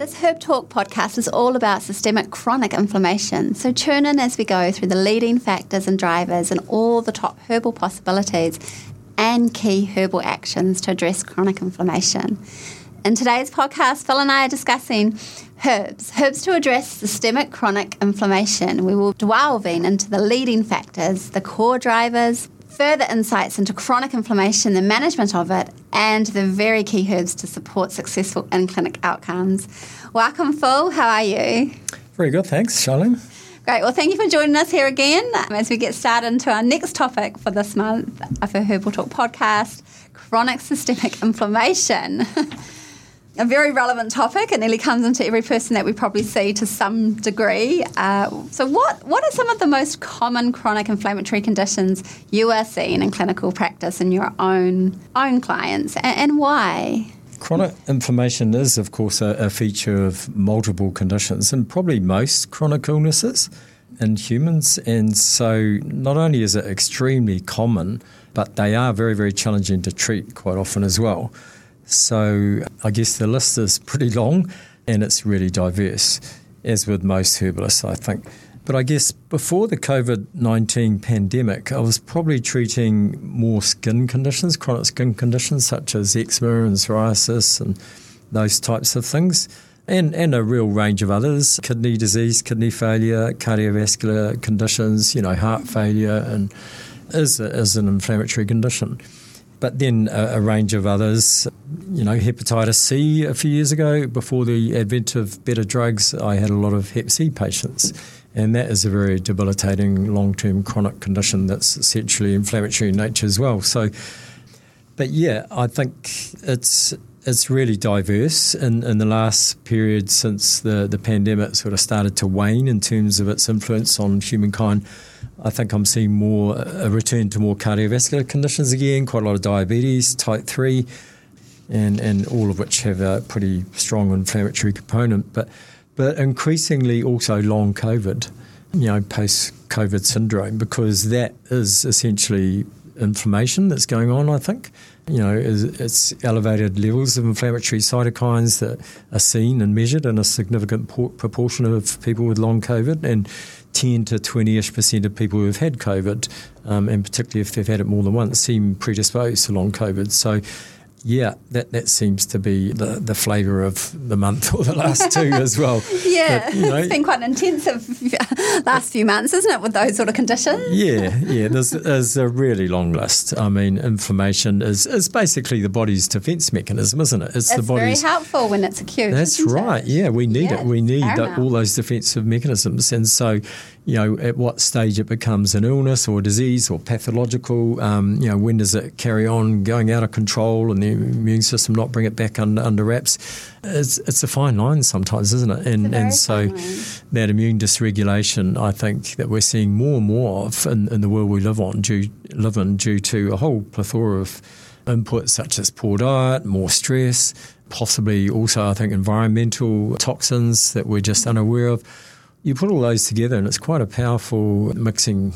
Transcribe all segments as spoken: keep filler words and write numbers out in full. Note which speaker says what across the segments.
Speaker 1: This Herb Talk podcast is all about systemic chronic inflammation, so tune in as we go through the leading factors and drivers and all the top herbal possibilities and key herbal actions to address chronic inflammation. In today's podcast, Phil and I are discussing herbs, herbs to address systemic chronic inflammation. We will delve into the leading factors, the core drivers, further insights into chronic inflammation, the management of it, and the very key herbs to support successful in-clinic outcomes. Welcome, Phil. How are you?
Speaker 2: Very good, thanks, Charlene.
Speaker 1: Great. Well, thank you for joining us here again as we get started into our next topic for this month of our Herbal Talk podcast, chronic systemic inflammation. A very relevant topic. It nearly comes into every person that we probably see to some degree. Uh, so what, what are some of the most common chronic inflammatory conditions you are seeing in clinical practice in your own, own clients, and, and why?
Speaker 2: Chronic inflammation is, of course, a, a feature of multiple conditions and probably most chronic illnesses in humans. And so not only is it extremely common, but they are very, very challenging to treat quite often as well. So I guess the list is pretty long and it's really diverse, as with most herbalists, I think. But I guess before the covid nineteen pandemic, I was probably treating more skin conditions, chronic skin conditions such as eczema and psoriasis and those types of things, and, and a real range of others, kidney disease, kidney failure, cardiovascular conditions, you know, heart failure, and is, a, is an inflammatory condition. But then a, a range of others, you know, hepatitis C a few years ago, before the advent of better drugs, I had a lot of hep C patients. And that is a very debilitating long-term chronic condition that's essentially inflammatory in nature as well. So, but yeah, I think it's it's really diverse in, in the last period since the, the pandemic sort of started to wane in terms of its influence on humankind. I think I'm seeing more a return to more cardiovascular conditions again, quite a lot of diabetes, type three, and, and all of which have a pretty strong inflammatory component. But but increasingly also long COVID, you know, post-COVID syndrome, because that is essentially inflammation that's going on, I think. You know, it's elevated levels of inflammatory cytokines that are seen and measured in a significant proportion of people with long COVID, and ten to twenty-ish percent of people who have had COVID, um, and particularly if they've had it more than once, seem predisposed to long COVID. So, yeah, that, that seems to be the, the flavour of the month or the last two as well.
Speaker 1: Yeah,
Speaker 2: but, you know,
Speaker 1: it's been quite an intensive last few months, isn't it, with those sort of conditions?
Speaker 2: Yeah, yeah, there's, there's a really long list. I mean, inflammation is, is basically the body's defence mechanism, isn't it?
Speaker 1: It's, it's the body's, very helpful when it's acute.
Speaker 2: That's right,
Speaker 1: it?
Speaker 2: yeah, we need
Speaker 1: yeah,
Speaker 2: it. We need that, all those defensive mechanisms. And so, you know, at what stage it becomes an illness or disease or pathological, um, you know, when does it carry on going out of control and the immune system not bring it back under, under wraps? It's, it's a fine line sometimes, isn't it? And and so that immune dysregulation, I think, that we're seeing more and more of in, in the world we live on, due, live in due to a whole plethora of inputs such as poor diet, more stress, possibly also, I think, environmental toxins that we're just unaware of. You put all those together and it's quite a powerful mixing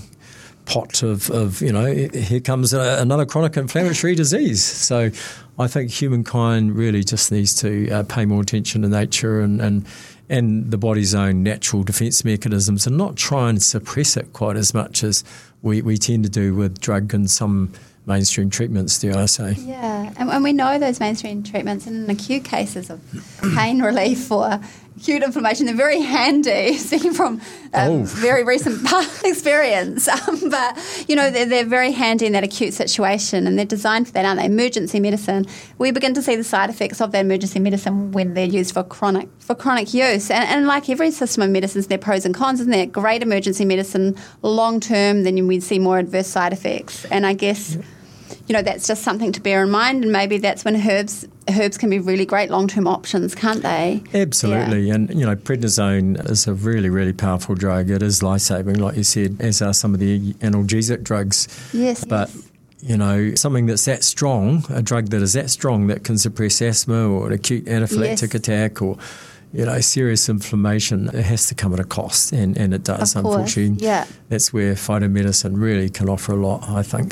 Speaker 2: pot of, of you know, here comes a, another chronic inflammatory disease. So I think humankind really just needs to uh, pay more attention to nature and, and, and the body's own natural defence mechanisms and not try and suppress it quite as much as we, we tend to do with drug and some mainstream treatments, dare I say.
Speaker 1: Yeah, and, and we know those mainstream treatments in acute cases of pain relief or acute inflammation, they're very handy, speaking from um, oh. very recent past experience. Um, but, you know, they're, they're very handy in that acute situation and they're designed for that, aren't they? Emergency medicine. We begin to see the side effects of that emergency medicine when they're used for chronic for chronic use. And, and like every system of medicines, there are pros and cons, isn't there? Great emergency medicine, long term, then we see more adverse side effects. And I guess... Yeah. You know, that's just something to bear in mind, and maybe that's when herbs herbs can be really great long-term options, can't they?
Speaker 2: Absolutely, yeah. And, you know, prednisone is a really, really powerful drug. It is life-saving, like you said, as are some of the analgesic drugs.
Speaker 1: Yes.
Speaker 2: But,
Speaker 1: yes.
Speaker 2: you know, something that's that strong, a drug that is that strong that can suppress asthma or an acute anaphylactic yes. attack or... you know, serious inflammation, it has to come at a cost, and, and it does,
Speaker 1: of course.
Speaker 2: Unfortunately.
Speaker 1: Yeah.
Speaker 2: That's where phytomedicine really can offer a lot, I think.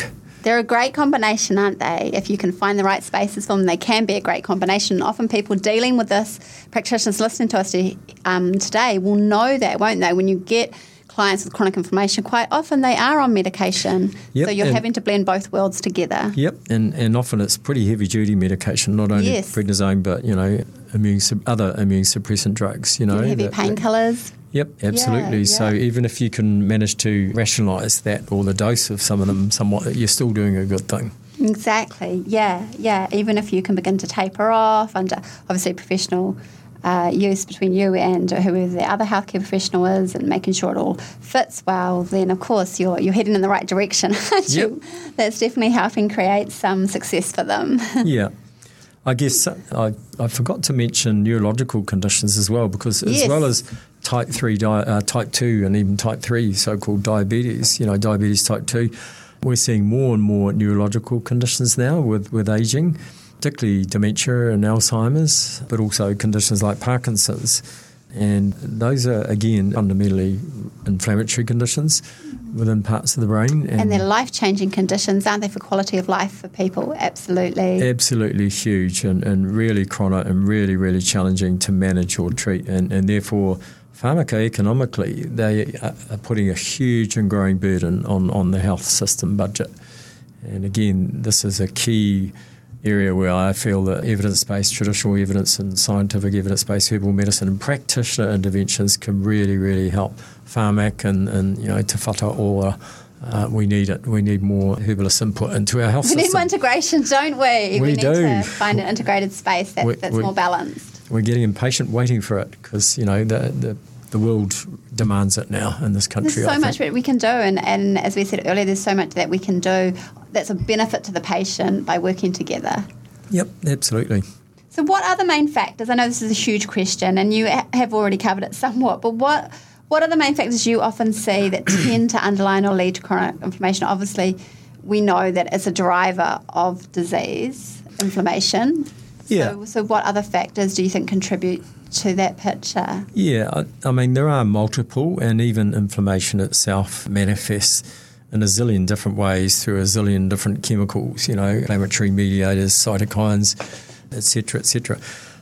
Speaker 1: They're a great combination, aren't they? If you can find the right spaces for them, they can be a great combination. Often people dealing with this, practitioners listening to us um, today, will know that, won't they? When you get clients with chronic inflammation, quite often they are on medication.
Speaker 2: Yep,
Speaker 1: so you're having to blend both worlds together.
Speaker 2: Yep, and, and often it's pretty heavy-duty medication, not only
Speaker 1: yes.
Speaker 2: prednisone, but, you know, immune other immune suppressant drugs, you know.
Speaker 1: Heavy painkillers.
Speaker 2: Yep, absolutely.
Speaker 1: Yeah, yeah.
Speaker 2: So even if you can manage to rationalise that or the dose of some of them somewhat, you're still doing a good thing.
Speaker 1: Exactly, yeah, yeah. Even if you can begin to taper off under, obviously, professional uh, use between you and whoever the other healthcare professional is and making sure it all fits well, then, of course, you're you're heading in the right direction, aren't
Speaker 2: yep.
Speaker 1: you? That's definitely helping create some success for them.
Speaker 2: Yeah. I guess I, I forgot to mention neurological conditions as well, because as
Speaker 1: yes.
Speaker 2: well as type three, di- uh, type two and even type three, so-called diabetes, you know, diabetes type two, we're seeing more and more neurological conditions now with, with ageing, particularly dementia and Alzheimer's, but also conditions like Parkinson's. And those are, again, fundamentally inflammatory conditions within parts of the brain.
Speaker 1: And, and they're life-changing conditions, aren't they, for quality of life for people? Absolutely.
Speaker 2: Absolutely huge and, and really chronic and really, really challenging to manage or treat. And, and therefore, pharmacoeconomically, they are putting a huge and growing burden on, on the health system budget. And again, this is a key area where I feel that evidence-based, traditional evidence and scientific evidence-based herbal medicine and practitioner interventions can really, really help Pharmac and, and you know, Te Whatu Ora. Uh, we need it. We need more herbalist input into our health
Speaker 1: we
Speaker 2: system.
Speaker 1: We need more integration, don't we?
Speaker 2: We,
Speaker 1: we need
Speaker 2: do.
Speaker 1: to find an integrated space that,
Speaker 2: we,
Speaker 1: that's
Speaker 2: we,
Speaker 1: more balanced.
Speaker 2: We're getting impatient waiting for it because, you know, the, the the world demands it now in this country.
Speaker 1: There's so
Speaker 2: I
Speaker 1: much
Speaker 2: think.
Speaker 1: that we can do, and, and as we said earlier, there's so much that we can do that's a benefit to the patient by working together.
Speaker 2: Yep, absolutely.
Speaker 1: So what are the main factors? I know this is a huge question and you ha- have already covered it somewhat, but what what are the main factors you often see that tend to underline or lead to chronic inflammation? Obviously, we know that it's a driver of disease, inflammation.
Speaker 2: Yeah.
Speaker 1: So, so what other factors do you think contribute to that picture?
Speaker 2: Yeah, I, I mean, there are multiple, and even inflammation itself manifests in a zillion different ways through a zillion different chemicals, you know, inflammatory mediators, cytokines, et cetera, et cetera.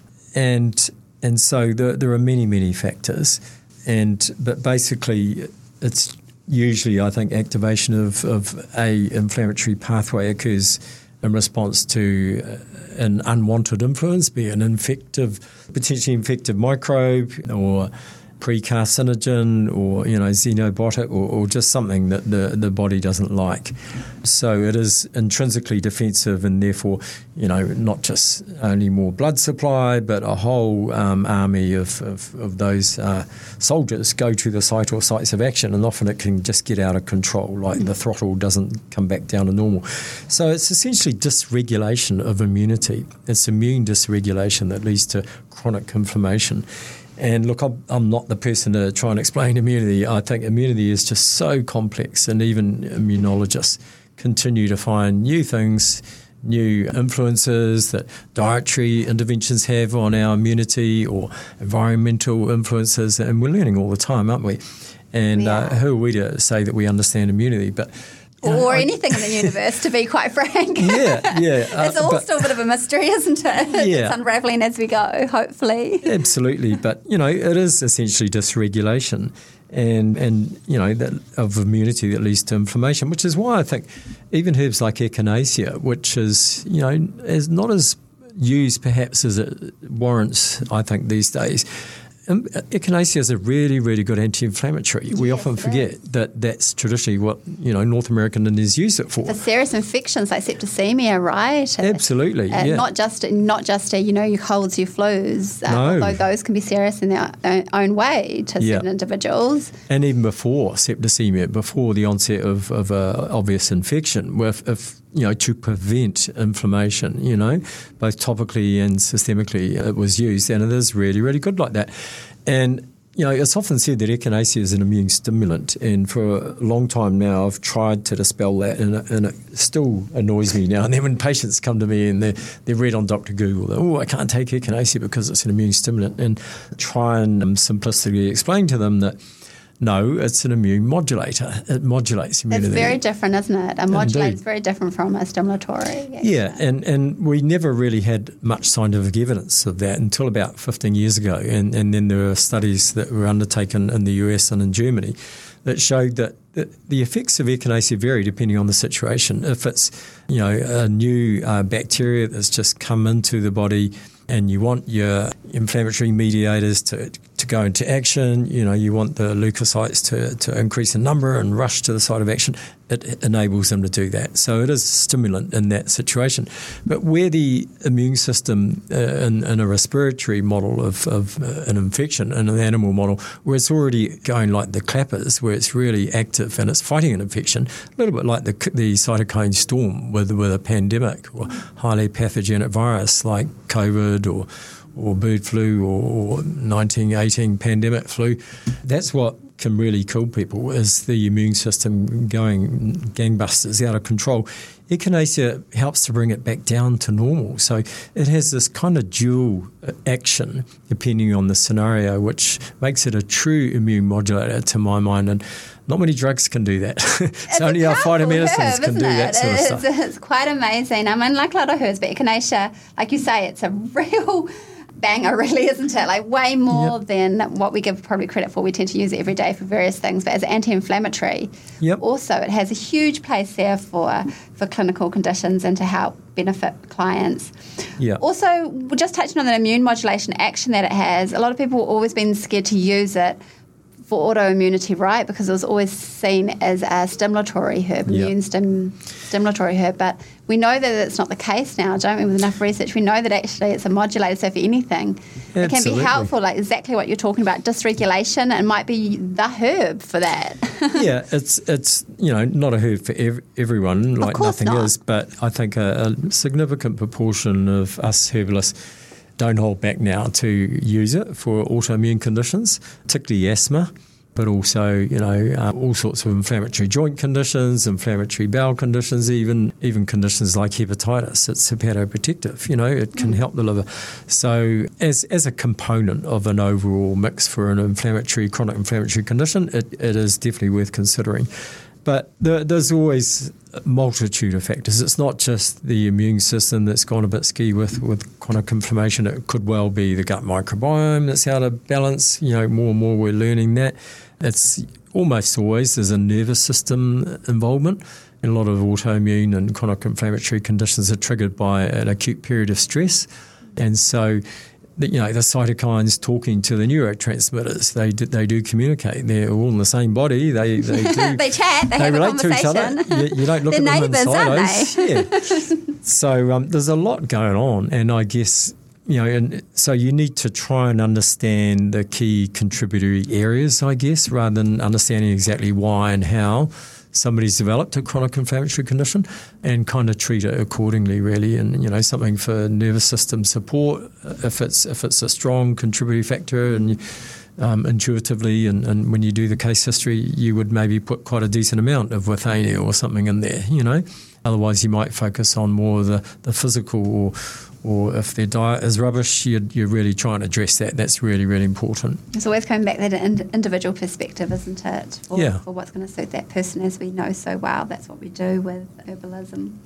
Speaker 2: And and so there, there are many, many factors. And but basically it's usually, I think, activation of, of a inflammatory pathway occurs in response to an unwanted influence, be it an infective, potentially infective microbe or pre-carcinogen or, you know, xenobiotic or, or just something that the, the body doesn't like. So it is intrinsically defensive and therefore, you know, not just only more blood supply, but a whole um, army of, of, of those uh, soldiers go to the site or sites of action, and often it can just get out of control, like the throttle doesn't come back down to normal. So it's essentially dysregulation of immunity. It's immune dysregulation that leads to chronic inflammation. And look, I'm, I'm not the person to try and explain immunity. I think immunity is just so complex, and even immunologists continue to find new things, new influences that dietary interventions have on our immunity or environmental influences, and we're learning all the time, aren't we? And
Speaker 1: yeah.
Speaker 2: uh, who are we to say that we understand immunity? But
Speaker 1: Or anything in the universe, to be quite frank.
Speaker 2: Yeah, yeah. Uh,
Speaker 1: it's all
Speaker 2: but,
Speaker 1: still a bit of a mystery, isn't it?
Speaker 2: Yeah.
Speaker 1: It's unravelling as we go, hopefully.
Speaker 2: Absolutely. But, you know, it is essentially dysregulation and, and you know, that of immunity that leads to inflammation, which is why I think even herbs like echinacea, which is, you know, is not as used perhaps as it warrants, I think, these days. Um, echinacea is a really, really good anti-inflammatory. We
Speaker 1: yes,
Speaker 2: often forget
Speaker 1: is.
Speaker 2: that that's traditionally what, you know, North American Indians use it for.
Speaker 1: For serious infections like septicemia, right?
Speaker 2: Absolutely,
Speaker 1: uh,
Speaker 2: yeah.
Speaker 1: Not just, not just uh, you know, your colds, your flus, uh,
Speaker 2: no.
Speaker 1: although those can be serious in their own, own way to
Speaker 2: yeah.
Speaker 1: certain individuals.
Speaker 2: And even before septicemia, before the onset of, of a obvious infection, if, if you know, to prevent inflammation, you know, both topically and systemically it was used, and it is really, really good like that. And, you know, it's often said that echinacea is an immune stimulant, and for a long time now I've tried to dispel that, and it, and it still annoys me now and then when patients come to me and they're, they're read on Doctor Google, oh, I can't take echinacea because it's an immune stimulant, and try and um, simplistically explain to them that No, it's an immune modulator. It modulates immunity.
Speaker 1: It's very different, isn't it? A modulator is very different from a stimulatory. Actually.
Speaker 2: Yeah, and, and we never really had much scientific evidence of that until about fifteen years ago. And, and then there are studies that were undertaken in the U S and in Germany that showed that the effects of echinacea vary depending on the situation. If it's, you know, a new uh, bacteria that's just come into the body and you want your inflammatory mediators to to go into action, you know, you want the leukocytes to, to increase in number and rush to the site of action, it enables them to do that. So it is a stimulant in that situation. But where the immune system uh, in, in a respiratory model of, of uh, an infection, in an animal model, where it's already going like the clappers, where it's really active and it's fighting an infection, a little bit like the, the cytokine storm with, with a pandemic or highly pathogenic virus like COVID or or bird flu or, or nineteen eighteen pandemic flu. That's what can really kill people, is the immune system going gangbusters, out of control. Echinacea helps to bring it back down to normal. So it has this kind of dual action depending on the scenario, which makes it a true immune modulator to my mind. And not many drugs can do that. it's, it's only our phytomedicines can do that
Speaker 1: it?
Speaker 2: sort of
Speaker 1: it's,
Speaker 2: stuff.
Speaker 1: It's quite amazing. I mean, like a lot of herbs, but echinacea, like you say, it's a real banger, really, isn't it? Like way more yep. than what we give probably credit for. We tend to use it every day for various things, but as anti-inflammatory,
Speaker 2: yep.
Speaker 1: also it has a huge place there for for clinical conditions and to help benefit clients.
Speaker 2: Yeah.
Speaker 1: Also, just touching on the immune modulation action that it has, a lot of people have always been scared to use it for autoimmunity, right? Because it was always seen as a stimulatory herb,
Speaker 2: yep.
Speaker 1: immune stim, stimulatory herb. But we know that it's not the case now, don't we? With enough research, we know that actually it's a modulator. So for anything, Absolutely. It can be helpful, like exactly what you're talking about, dysregulation. It might be the herb for that.
Speaker 2: yeah, it's it's you know not a herb for ev- everyone, like nothing
Speaker 1: not.
Speaker 2: is. But I think a, a significant proportion of us herbalists don't hold back now to use it for autoimmune conditions, particularly asthma, but also, you know, uh, all sorts of inflammatory joint conditions, inflammatory bowel conditions, even even conditions like hepatitis. It's hepatoprotective, you know, it can mm. help the liver. So as as a component of an overall mix for an inflammatory, chronic inflammatory condition, it, it is definitely worth considering. But there, there's always a multitude of factors. It's not just the immune system that's gone a bit ski with, with chronic inflammation. It could well be the gut microbiome that's out of balance. You know, more and more we're learning that. It's almost always there's a nervous system involvement. And a lot of autoimmune and chronic inflammatory conditions are triggered by an acute period of stress. And so you know, the cytokines talking to the neurotransmitters. They do, they do communicate. They're all in the same body. They they do.
Speaker 1: they chat. They,
Speaker 2: they
Speaker 1: have
Speaker 2: relate
Speaker 1: a
Speaker 2: to each other. You, you don't look
Speaker 1: They're
Speaker 2: at them
Speaker 1: neighbours,
Speaker 2: in
Speaker 1: silos.
Speaker 2: Aren't they? Yeah. So um, there's a lot going on, and I guess you know, and so you need to try and understand the key contributory areas, I guess, rather than understanding exactly why and how somebody's developed a chronic inflammatory condition, and kind of treat it accordingly, really. And you know, something for nervous system support if it's if it's a strong contributory factor, and um, intuitively, and, and when you do the case history, you would maybe put quite a decent amount of withania or something in there. You know, otherwise you might focus on more of the the physical, or or if their diet is rubbish, you're, you're really trying to address that. That's really, really important.
Speaker 1: It's always coming back to that ind- individual perspective, isn't it? For,
Speaker 2: yeah.
Speaker 1: for what's going to suit that person, as we know so well. That's what we do with herbalism.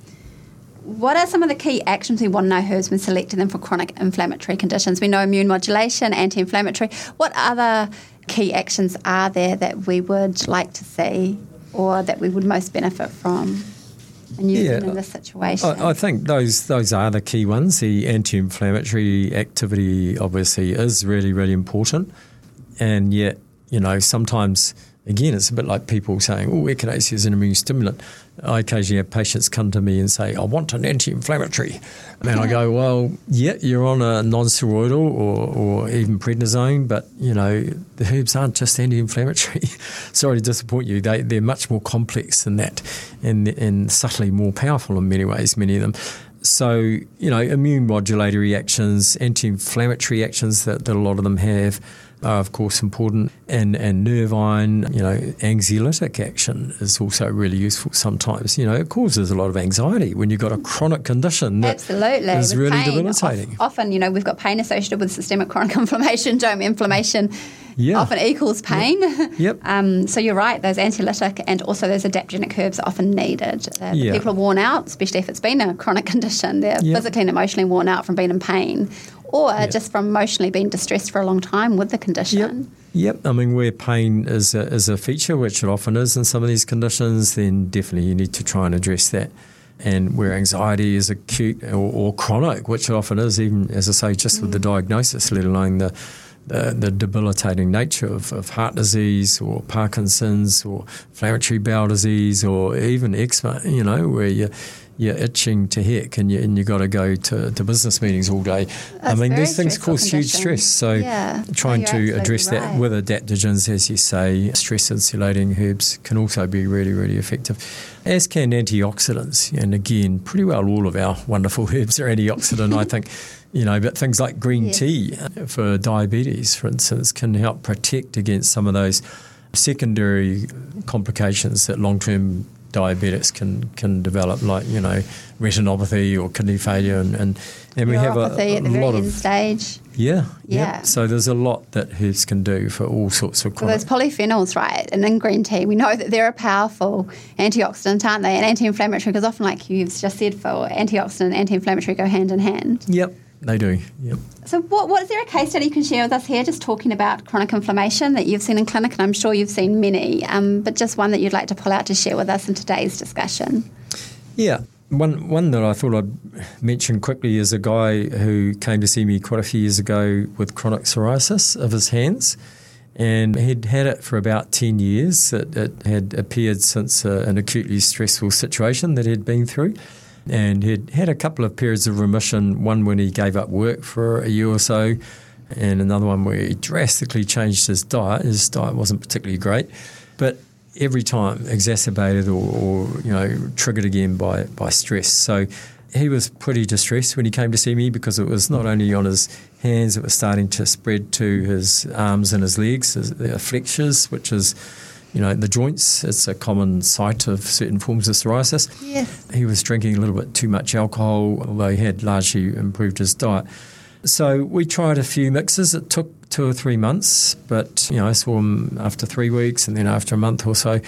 Speaker 1: What are some of the key actions we want to know herbs when selecting them for chronic inflammatory conditions? We know immune modulation, anti-inflammatory. What other key actions are there that we would like to see, or that we would most benefit from? And using yeah, in this situation.
Speaker 2: I, I think those those are the key ones. The anti-inflammatory activity obviously is really, really important. And yet, you know, sometimes, again, it's a bit like people saying, oh, echinacea is an immune stimulant. I occasionally have patients come to me and say, I want an anti-inflammatory. And then I go, well, yeah, you're on a non-steroidal or, or even prednisone, but, you know, the herbs aren't just anti-inflammatory. Sorry to disappoint you. They, they're much more complex than that, and, and subtly more powerful in many ways, many of them. So, you know, immune modulatory actions, anti-inflammatory actions that, that a lot of them have are, of course, important. And, and nervine, you know, anxiolytic action is also really useful sometimes. You know, it causes a lot of anxiety when you've got a chronic condition that
Speaker 1: Absolutely.
Speaker 2: is
Speaker 1: with
Speaker 2: really
Speaker 1: pain.
Speaker 2: debilitating.
Speaker 1: Often, you know, we've got pain associated with systemic chronic inflammation, don't we? Inflammation
Speaker 2: yeah.
Speaker 1: often equals pain.
Speaker 2: Yep. yep.
Speaker 1: Um, so you're right, those anxiolytic and also those adaptogenic herbs are often needed. Uh,
Speaker 2: yeah.
Speaker 1: People are worn out, especially if it's been a chronic condition. They're
Speaker 2: yep.
Speaker 1: physically and emotionally worn out from being in pain, or yep. just from emotionally being distressed for a long time with the condition.
Speaker 2: Yep. Yep, I mean, where pain is a, is a feature, which it often is in some of these conditions, then definitely you need to try and address that. And where anxiety is acute or, or chronic, which it often is, even, as I say, just mm. with the diagnosis, let alone the the, the debilitating nature of, of heart disease or Parkinson's or inflammatory bowel disease or even eczema, you know, where you you're itching to heck and you and you got to go to, to business meetings all day.
Speaker 1: That's
Speaker 2: I mean, these things cause
Speaker 1: condition.
Speaker 2: huge stress. So
Speaker 1: yeah.
Speaker 2: trying
Speaker 1: no,
Speaker 2: to address
Speaker 1: right.
Speaker 2: that with adaptogens, as you say, stress insulating herbs can also be really, really effective, as can antioxidants. And again, pretty well all of our wonderful herbs are antioxidant, I think. You know, but things like green yes. tea for diabetes, for instance, can help protect against some of those secondary complications that long-term diabetics can, can develop, like, you know, retinopathy or kidney failure, and, and, and we have a, a
Speaker 1: at the
Speaker 2: lot
Speaker 1: very
Speaker 2: of
Speaker 1: end stage.
Speaker 2: Yeah,
Speaker 1: yeah.
Speaker 2: yeah. So there's a lot that herbs can do for all sorts of chronic.
Speaker 1: Well, there's polyphenols, right? And in green tea, we know that they're a powerful antioxidant, aren't they? And anti-inflammatory, because often, like you've just said, Phil, antioxidant and anti-inflammatory go hand in hand.
Speaker 2: Yep. They do, yep.
Speaker 1: So what, what is there a case study you can share with us here, just talking about chronic inflammation that you've seen in clinic? And I'm sure you've seen many, um, but just one that you'd like to pull out to share with us in today's discussion.
Speaker 2: Yeah, one one that I thought I'd mention quickly is a guy who came to see me quite a few years ago with chronic psoriasis of his hands. And he'd had it for about ten years. It, it had appeared since uh, an acutely stressful situation that he'd been through. And he'd had a couple of periods of remission, one when he gave up work for a year or so, and another one where he drastically changed his diet. His diet wasn't particularly great, but every time exacerbated or, or you know, triggered again by, by stress. So he was pretty distressed when he came to see me, because it was not only on his hands, it was starting to spread to his arms and his legs, his, the flexures, which is, you know, the joints. It's a common site of certain forms of psoriasis.
Speaker 1: Yes.
Speaker 2: He was drinking a little bit too much alcohol, although he had largely improved his diet. So we tried a few mixes. It took two or three months, but, you know, I saw him after three weeks and then after a month or so.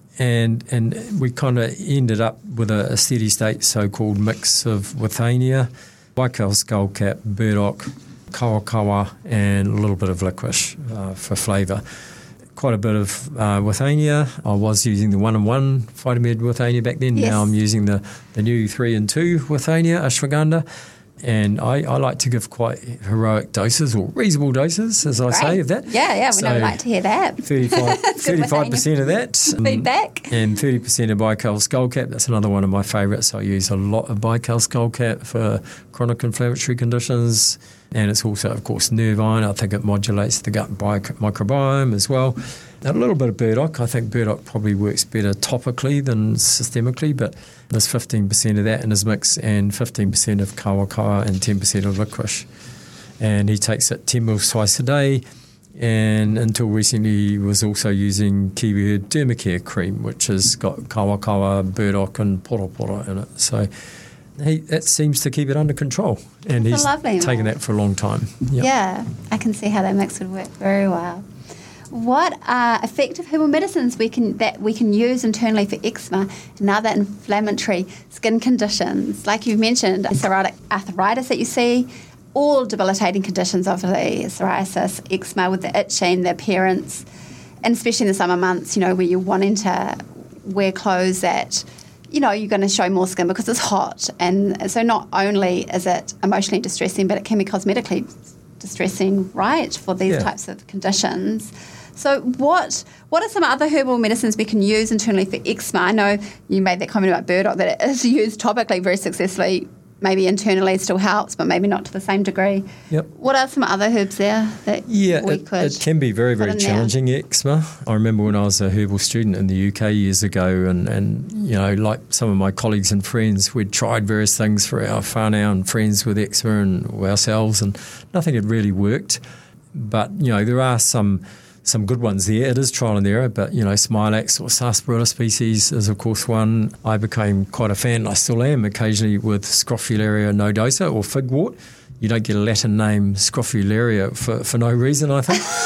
Speaker 2: And and we kind of ended up with a, a steady state so-called mix of withania, Baikal skullcap, burdock, kawakawa, and a little bit of licorice uh, for flavour. Quite a bit of uh, withania. I was using the one and one Phytomed withania back then.
Speaker 1: Yes.
Speaker 2: Now I'm using the, the new three and two withania, ashwagandha. And I, I like to give quite heroic doses, or reasonable doses, as I
Speaker 1: Great.
Speaker 2: say, of that.
Speaker 1: Yeah, yeah, we
Speaker 2: so
Speaker 1: know we like to hear that.
Speaker 2: thirty-five percent of that. Um,
Speaker 1: Feedback.
Speaker 2: And thirty percent of Baikal skullcap. That's another one of my favourites. I use a lot of Baikal skullcap for chronic inflammatory conditions. And it's also, of course, nerve iron. I think it modulates the gut bio- microbiome as well. A little bit of burdock. I think burdock probably works better topically than systemically, but there's fifteen percent of that in his mix, and fifteen percent of kawakawa and ten percent of licorice. And he takes it ten mils twice a day, and until recently he was also using Kiwi Herb Dermacare cream, which has got kawakawa, burdock and poroporo in it. So he, that seems to keep it under control, and
Speaker 1: That's
Speaker 2: he's
Speaker 1: lovely,
Speaker 2: taken
Speaker 1: Mark.
Speaker 2: that for a long time. Yep.
Speaker 1: Yeah, I can see how that mix would work very well. What are effective herbal medicines we can that we can use internally for eczema and other inflammatory skin conditions? Like you've mentioned, psoriatic arthritis that you see, all debilitating conditions, obviously, psoriasis, eczema with the itching, the appearance, and especially in the summer months, you know, where you're wanting to wear clothes that, you know, you're going to show more skin because it's hot. And so not only is it emotionally distressing, but it can be cosmetically distressing, right, for these
Speaker 2: Yeah.
Speaker 1: types of conditions. So what what are some other herbal medicines we can use internally for eczema? I know you made that comment about burdock, that it is used topically very successfully. Maybe internally it still helps, but maybe not to the same degree.
Speaker 2: Yep.
Speaker 1: What are some other herbs there that
Speaker 2: Yeah,
Speaker 1: we
Speaker 2: it,
Speaker 1: could
Speaker 2: it can be very, very
Speaker 1: put in there?
Speaker 2: challenging, eczema. I remember when I was a herbal student in the U K years ago, and, and you know, like some of my colleagues and friends, we'd tried various things for our whānau and friends with eczema and ourselves, and nothing had really worked. But, you know, there are some some good ones there. It is trial and error, but, you know, Smilax or Sarsaparilla species is, of course, one. I became quite a fan, I still am, occasionally with Scrofularia nodosa or figwort. You don't get a Latin name, Scrofularia, for, for no reason, I think.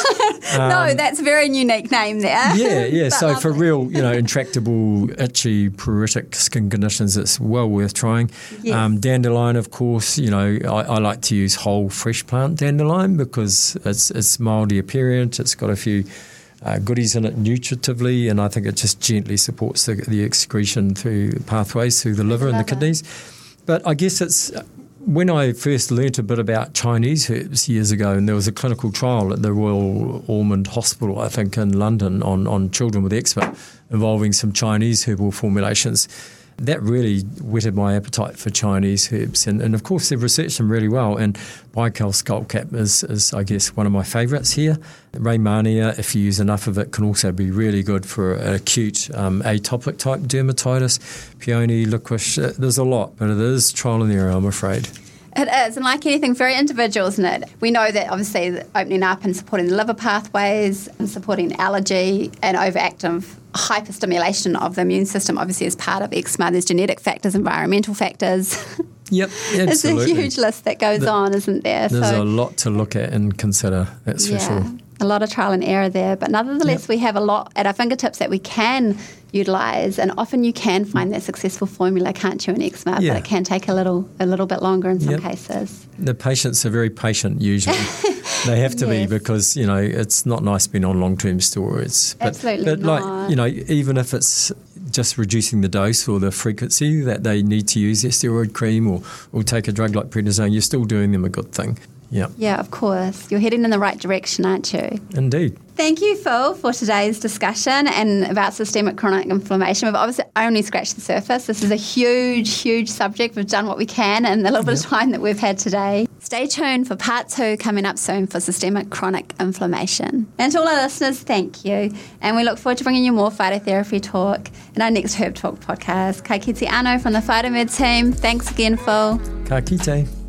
Speaker 2: Um,
Speaker 1: no, that's a very unique name there.
Speaker 2: Yeah, yeah. So
Speaker 1: lovely.
Speaker 2: for real, you know, intractable, itchy, pruritic skin conditions, it's well worth trying.
Speaker 1: Yes.
Speaker 2: Um, dandelion, of course, you know, I, I like to use whole fresh plant dandelion because it's it's mildly aperient. It's got a few uh, goodies in it nutritively, and I think it just gently supports the, the excretion through pathways through the liver and the kidneys. But I guess it's when I first learnt a bit about Chinese herbs years ago, and there was a clinical trial at the Royal Ormond Hospital, I think, in London on, on children with eczema involving some Chinese herbal formulations. That really whetted my appetite for Chinese herbs. And, and of course, they've researched them really well. And Baikal skullcap is, is, I guess, one of my favourites here. Rehmannia, if you use enough of it, can also be really good for an acute um, atopic type dermatitis. Peony, licorice, uh, there's a lot, but it is trial and error, I'm afraid.
Speaker 1: It is, and like anything, very individual, isn't it? We know that obviously the opening up and supporting the liver pathways and supporting allergy and overactive hyperstimulation of the immune system obviously is part of eczema. There's genetic factors, environmental factors.
Speaker 2: Yep, absolutely.
Speaker 1: It's a huge list that goes the, on, isn't there?
Speaker 2: There's
Speaker 1: so,
Speaker 2: a lot to look at and consider, that's
Speaker 1: yeah,
Speaker 2: for sure.
Speaker 1: A lot of trial and error there, but nonetheless yep. we have a lot at our fingertips that we can utilise, and often you can find that successful formula, can't you, in eczema,
Speaker 2: yeah.
Speaker 1: but it can take a little a little bit longer in some
Speaker 2: yep.
Speaker 1: cases.
Speaker 2: The patients are very patient usually. They have to
Speaker 1: yes.
Speaker 2: be because, you know, it's not nice being on long-term steroids. But,
Speaker 1: Absolutely
Speaker 2: but
Speaker 1: not.
Speaker 2: like, you know, even if it's just reducing the dose or the frequency that they need to use their steroid cream or, or take a drug like prednisone, you're still doing them a good thing. Yeah.
Speaker 1: Yeah, of course. You're heading in the right direction, aren't you?
Speaker 2: Indeed.
Speaker 1: Thank you, Phil, for today's discussion and about systemic chronic inflammation. We've obviously only scratched the surface. This is a huge, huge subject. We've done what we can in the little bit
Speaker 2: yep.
Speaker 1: of time that we've had today. Stay tuned for part two coming up soon for systemic chronic inflammation. And to all our listeners, thank you. And we look forward to bringing you more phytotherapy talk in our next Herb Talk podcast. Ka kite anō from the Phytomed team. Thanks again, Phil.
Speaker 2: Ka kite.